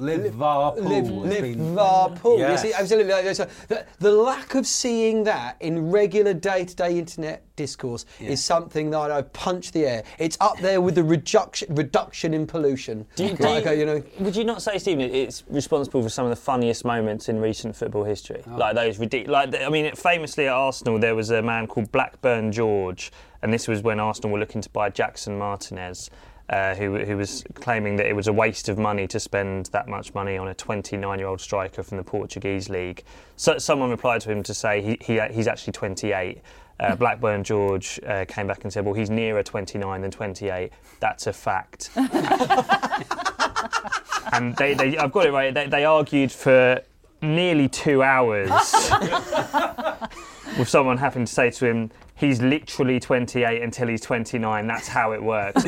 Liverpool. Yes. You see, absolutely. So the lack of seeing that in regular day-to-day internet discourse is something that I punch the air. It's up there with the reduction in pollution. Would you not say, Stephen, it's responsible for some of the funniest moments in recent football history? Like those ridiculous. Famously at Arsenal, there was a man called Blackburn George, and this was when Arsenal were looking to buy Jackson Martinez. Who was claiming that it was a waste of money to spend that much money on a 29-year-old striker from the Portuguese league. So someone replied to him to say he's actually 28. Blackburn George came back and said, well, he's nearer 29 than 28. That's a fact. And I've got it right, they argued for nearly 2 hours with someone having to say to him, he's literally 28 until he's 29. That's how it works.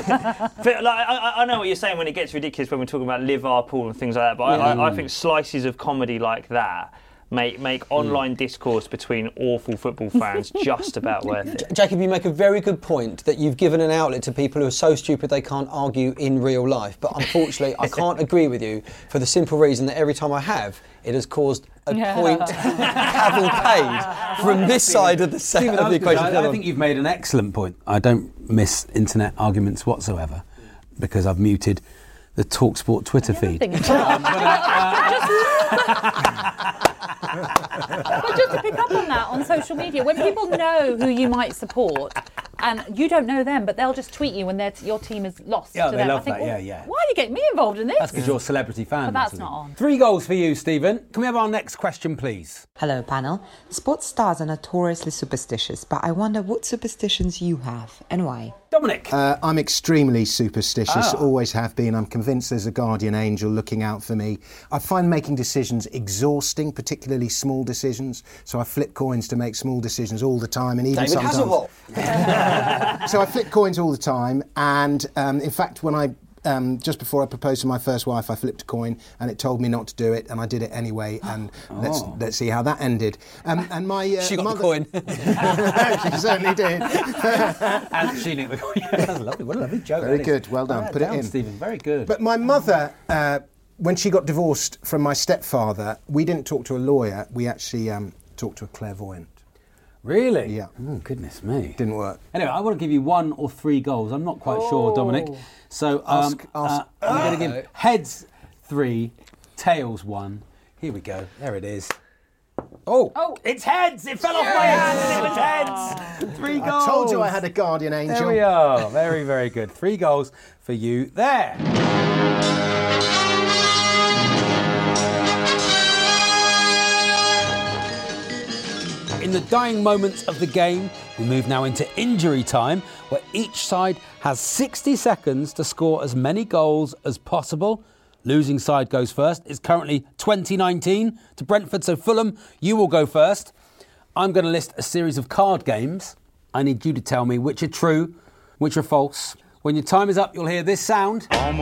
I know what you're saying when it gets ridiculous when we're talking about Liverpool and things like that, but I think slices of comedy like that make online discourse between awful football fans just about worth it. Jacob, you make a very good point that you've given an outlet to people who are so stupid they can't argue in real life. But unfortunately, I can't agree with you for the simple reason that every time I have, it has caused a point cavalcade from this side of the equation. I think you've made an excellent point. I don't miss internet arguments whatsoever because I've muted the TalkSport Twitter feed. But just to pick up on that, on social media, when people know who you might support and you don't know them, but they'll just tweet you when your team is lost to them. They love I think, that, yeah. Why are you getting me involved in this? That's because you're a celebrity fan. But that's not on. 3 goals for you, Stephen. Can we have our next question, please? Hello, panel. Sports stars are notoriously superstitious, but I wonder what superstitions you have and why. Dominic? I'm extremely superstitious, always have been. I'm convinced there's a guardian angel looking out for me. I find making decisions exhausting, particularly small decisions. So I flip coins to make small decisions all the time, and even David sometimes. So I flip coins all the time, and in fact, when I just before I proposed to my first wife, I flipped a coin and it told me not to do it, and I did it anyway. And let's see how that ended. And my she got mother, the coin. she certainly did. And she nicked the coin. That's lovely. What a lovely joke. Very good. Well done. Put it in, Stephen. Very good. But my mother, when she got divorced from my stepfather, we didn't talk to a lawyer. We actually talked to a clairvoyant. Really? Yeah. Oh, goodness me. Didn't work. Anyway, I want to give you 1 or 3 goals. I'm not quite sure, Dominic. So I'm going to give heads 3, tails 1. Here we go. There it is. Oh, it's heads! It fell off my hand and it was heads! 3 goals. I told you I had a guardian angel. There we are. Very, very good. 3 goals for you there. In the dying moments of the game, we move now into injury time, where each side has 60 seconds to score as many goals as possible. Losing side goes first. It's currently 2019 to Brentford, so Fulham, you will go first. I'm going to list a series of card games. I need you to tell me which are true, which are false, When your time is up, you'll hear this sound. All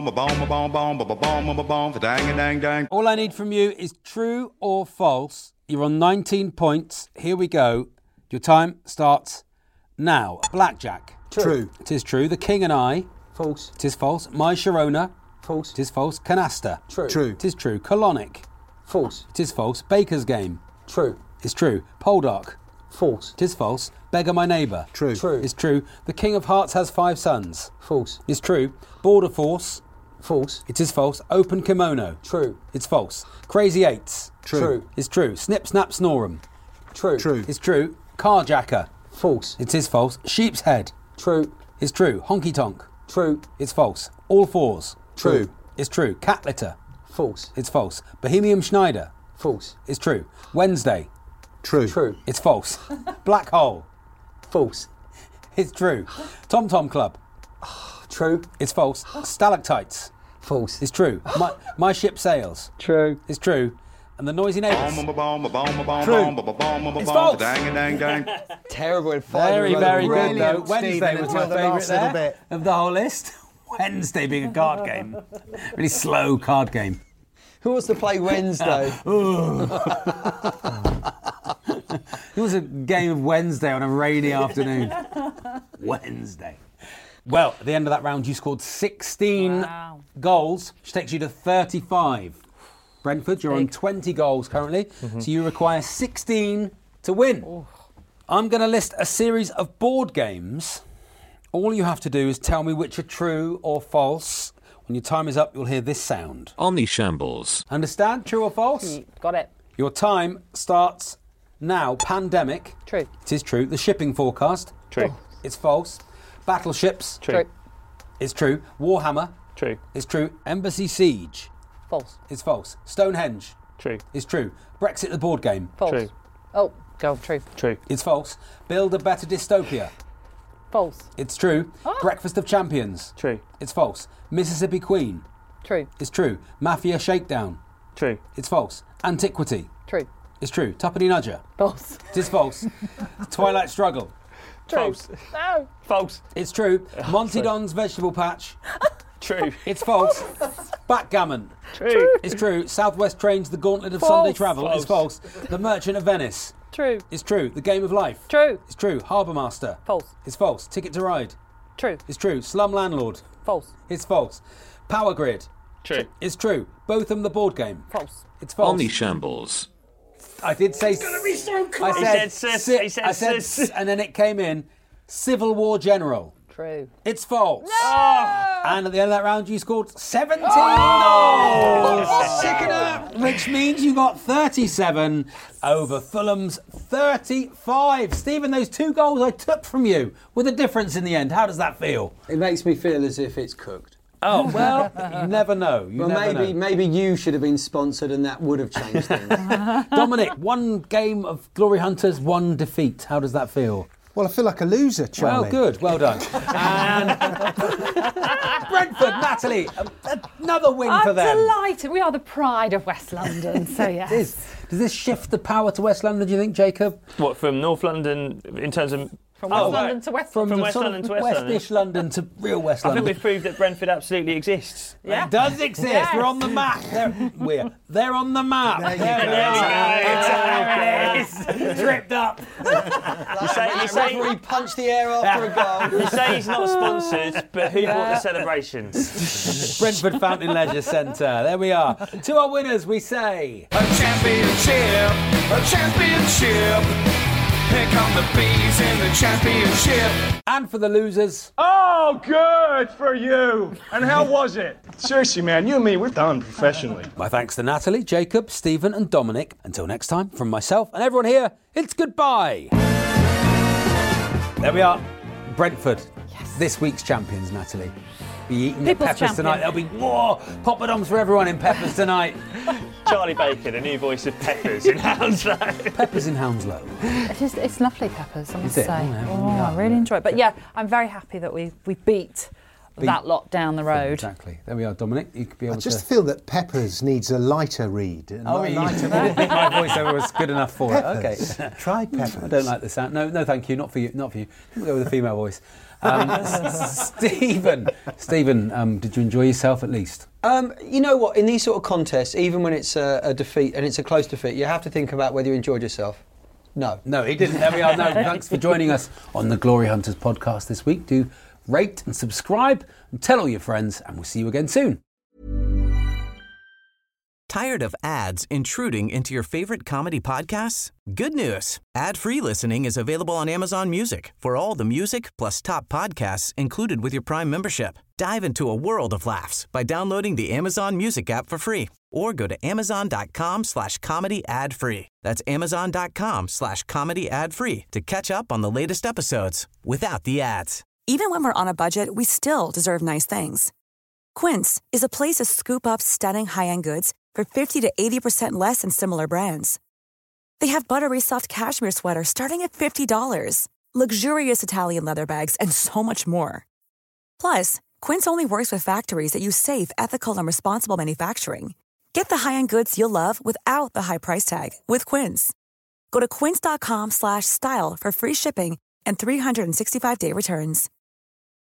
I need from you is true or false. You're on 19 points. Here we go. Your time starts now. Blackjack. True. It is true. The King and I. False. It is false. My Sharona. False. It is false. Canasta. True. It is true. Colonic. False. It is false. Baker's Game. True. It's true. Poldark. False. It is false. Beggar My Neighbour. True. It's true. The King of Hearts has 5 sons. False. It's true. Border Force. False. It is false. Open Kimono. True. It's false. Crazy Eights. True. It's true. Snip Snap Snorum. True. It's true. Carjacker. False. It is false. Sheep's Head. True. It's true. Honky Tonk. True. It's false. All Fours. True. It's true. Cat Litter. False. It's false. Bohemian Schneider. False. It's true. Wednesday. True. It's false. Black Hole. False. It's true. Tom Tom Club. True. It's false. Stalactites. False. It's true. My Ship Sails. True. It's true. And the Noisy Neighbours. True. It's false. Terrible. Very, very good Brilliant, though. Wednesday Stephen, was my until the favourite last little there bit. of the whole list. Wednesday being a card game. Really slow card game. Who wants to play Wednesday? It was a game of Wednesday on a rainy afternoon. Wednesday. Well, at the end of that round, you scored 16 goals, which takes you to 35. Brentford, you're on 20 goals currently, so you require 16 to win. Ooh. I'm going to list a series of board games. All you have to do is tell me which are true or false. When your time is up, you'll hear this sound. Omni Shambles. Understand? True or false? Got it. Your time starts now. Pandemic. True. It is true. The shipping forecast. True. It's false. Battleships. True. It's true. Warhammer. True. It's true. Embassy Siege. False. It's false. Stonehenge. True. It's true. Brexit the board game. False. True. Oh, go. True. True. It's false. Build a better dystopia. False. It's true. Breakfast of Champions. True. It's false. Mississippi Queen. True. It's true. Mafia Shakedown. True. It's false. Antiquity. True. It's true. Tuppeny Nudger. False. It is false. Twilight Struggle. False. No. False. It's true. Monty Don's Vegetable Patch. True. It's false. Backgammon. True. It's true. Southwest Trains The Gauntlet of False. Sunday Travel. False. It's false. The Merchant of Venice. True. It's true. The Game of Life. True. It's true. Harbour Master. False. It's false. Ticket to Ride. True. It's true. Slum Landlord. False. It's false. Power Grid. True. It's true. Botham the board game. False. It's false. Omni Shambles. I did say. It's gonna be so cool. I He said said sis. si- He said I said sis. and then it came in. Civil War General. True. It's false. Oh. And at the end of that round, you scored 17 goals. Sick it up. Which means you got 37 over Fulham's 35. Stephen, those 2 goals I took from you with a difference in the end. How does that feel? It makes me feel as if it's cooked. Oh, well, you never know. You Well, never know. maybe you should have been sponsored and that would have changed things. Dominic, 1 game of Glory Hunters, 1 defeat. How does that feel? Well, I feel like a loser, Charlie. Well, good. Well done. And Brentford, Natalie, another win for them. I'm delighted. We are the pride of West London, so yes. It is. Does this shift the power to West London, do you think, Jacob? What, from North London in terms of... From West London to West London. From West London to West London. West-ish London to real West I London. think we've proved that Brentford absolutely exists. Yeah. It does exist. Yes. We're on the map. They're on the map. There you There we go. Tripped up. You say Referee punched the air after a goal. you say he's not sponsored, but who bought the celebrations? Brentford Fountain Leisure Centre. There we are. To our winners, we say... A championship, a championship. Here come the bees in the championship. And for the losers... Oh, good for you. And how was it? Seriously, man, you and me, we're done professionally. My thanks to Natalie, Jacob, Stephen and Dominic. Until next time, from myself and everyone here, it's goodbye. There we are. Brentford. Yes. This week's champions, Natalie. Be eating the People's peppers tonight. champion. There'll be more poppadoms for everyone in Peppers tonight. Charlie Baker, the new voice of Peppers in Hounslow. Peppers in Hounslow. It's lovely, Peppers, I must Is it? say. Oh, yeah, Oh, yeah. I really enjoy it. But yeah, I'm very happy that we beat that lot down the road. Exactly. There we are, Dominic. You could be able I just to... feel that Peppers needs a lighter read. Oh, you didn't think my voiceover was good enough for Peppers. it. Okay. Try Peppers. I don't like the sound. No, thank you. Not for you. Not for you. We'll go with a female voice. Stephen, did you enjoy yourself at least? You know what? In these sort of contests, even when it's a defeat and it's a close defeat, you have to think about whether you enjoyed yourself. No, he didn't. There we are. No, thanks for joining us on the Glory Hunters podcast this week. Do rate and subscribe and tell all your friends, and we'll see you again soon. Tired of ads intruding into your favorite comedy podcasts? Good news. Ad-free listening is available on Amazon Music for all the music plus top podcasts included with your Prime membership. Dive into a world of laughs by downloading the Amazon Music app for free or go to amazon.com/comedy ad-free. That's amazon.com/comedy ad-free to catch up on the latest episodes without the ads. Even when we're on a budget, we still deserve nice things. Quince is a place to scoop up stunning high-end goods for 50 to 80% less than similar brands. They have buttery soft cashmere sweaters starting at $50, luxurious Italian leather bags, and so much more. Plus, Quince only works with factories that use safe, ethical, and responsible manufacturing. Get the high-end goods you'll love without the high price tag with Quince. Go to quince.com/style for free shipping and 365-day returns.